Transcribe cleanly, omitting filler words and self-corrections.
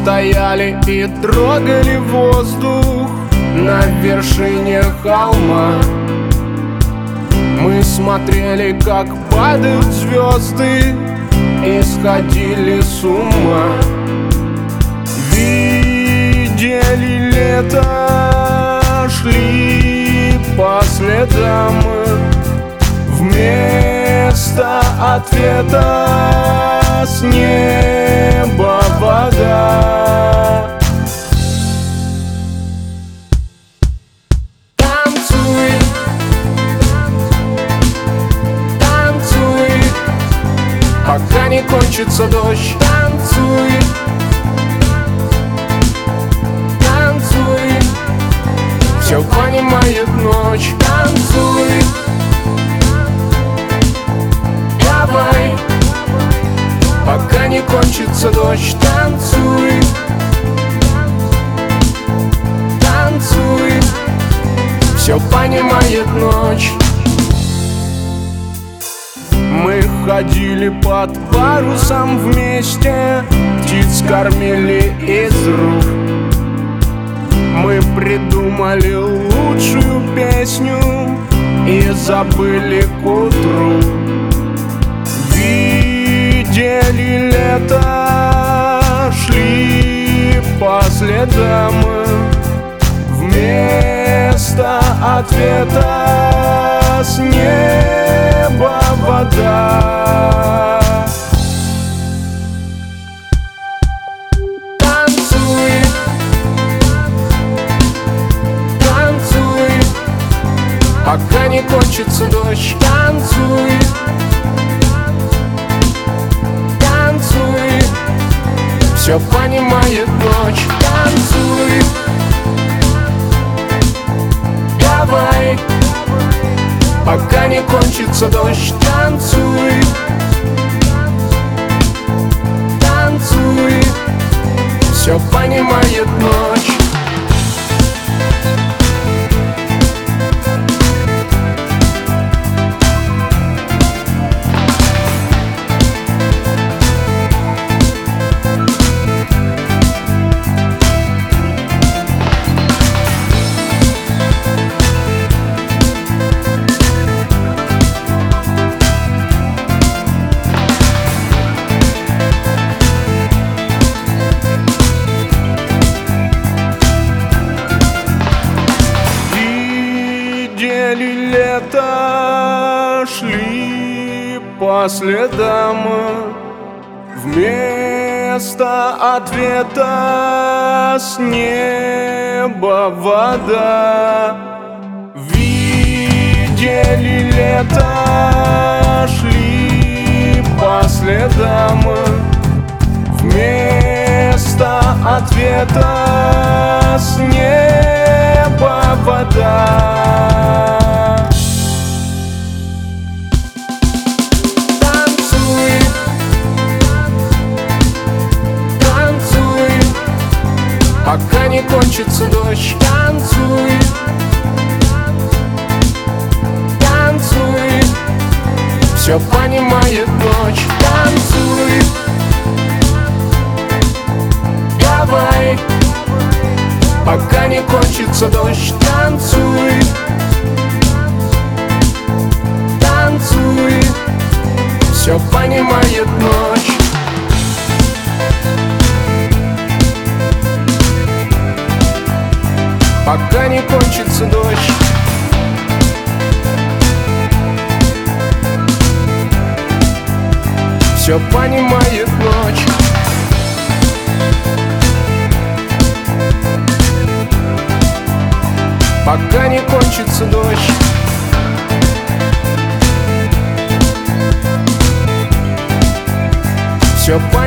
стояли и трогали воздух на вершине холма. Мы смотрели, как падают звезды, и сходили с ума. Видели лето, шли по следам. Вместо ответа с неба вода. Танцуй, танцуй, пока не кончится дождь. Танцуй, танцуй, все понимает ночь. Танцуй, давай, пока не кончится дождь. Танцуй, танцуй, все понимает ночь. Мы ходили под парусом вместе, птиц кормили из рук. Мы придумали лучшую песню и забыли к утру. Видели лето, шли по следам. Вместо ответа с неба вода. Танцуй, танцуй, пока не кончится дождь. Танцуй, танцуй, все понимает ночь. Танцуй, давай, пока не кончится дождь. Танцуй, танцуй, все понимает ночь. Видели лето, шли по следам. Вместо ответа с неба вода. Видели лето, шли по следам. Вместо ответа с неба вода. Танцуй, танцуй, пока не кончится дождь. Танцуй, танцуй, все понимает ночь. Танцуй, давай, пока не кончится дождь. Танцуй, танцуй, все понимает ночь. Пока не кончится дождь. Все понимает ночь. Пока не кончится дождь. Все понимает.